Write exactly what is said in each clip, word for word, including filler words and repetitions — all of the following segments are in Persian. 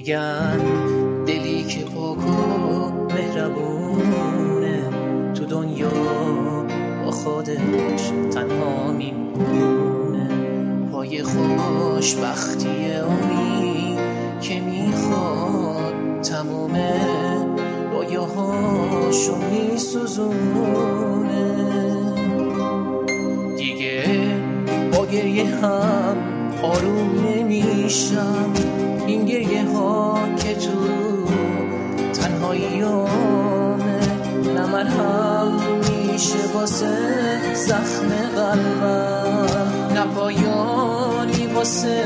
میگن دلی که پاک و مهربونه تو دنیا با خودش تنها میمونه. پای خوشبختی اونی که میخواد تموم رویاهاشو میسوزونه. دیگه با گریه هم آروم نمیشم، این گریه ها که تو تنهاییامه نه مرهم میشه واسه زخم قلبم، نه پایانی واسه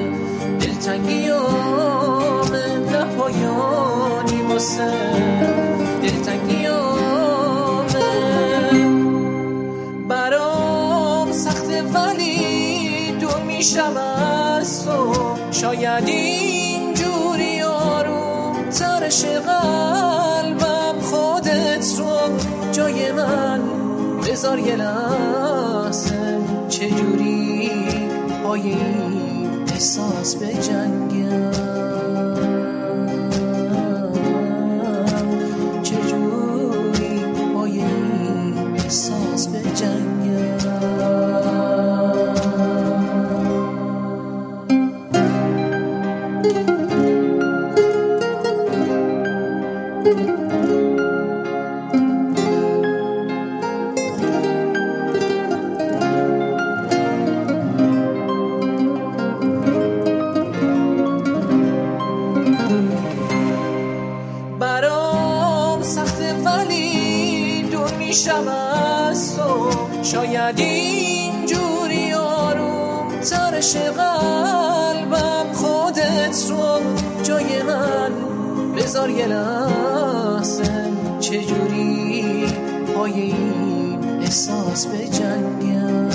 دلتنگیامه، نه پایانی واسه دلتنگیامه. برام سخته ولی دور میشم از تو، شاید اینجوری آروم ترش قلبم. خودت رو جای من بذار یه لحظه، چجوری پای این احساس به جنگم، چجوری پای این احساس به جنگم. برام سخته ولی دور میشم از تو، شاید اینجوری آروم ترش قلبم. خودت رو جای من بذار یه لحظه، چجوری پای این احساس به جنگم.